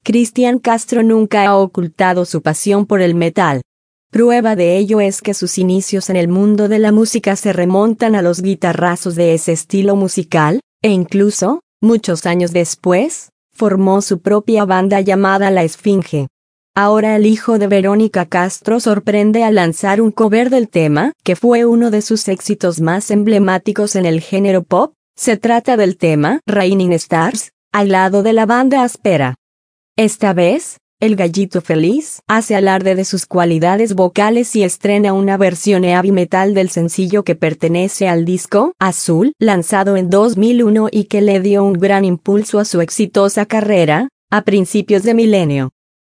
Cristian Castro nunca ha ocultado su pasión por el metal. Prueba de ello es que sus inicios en el mundo de la música se remontan a los guitarrazos de ese estilo musical, e incluso, muchos años después, formó su propia banda llamada La Esfinge. Ahora el hijo de Verónica Castro sorprende al lanzar un cover del tema, que fue uno de sus éxitos más emblemáticos en el género pop. Se trata del tema Raining Stars, al lado de la banda áspera. Esta vez, el gallito feliz hace alarde de sus cualidades vocales y estrena una versión heavy metal del sencillo que pertenece al disco Azul, lanzado en 2001 y que le dio un gran impulso a su exitosa carrera, a principios de milenio.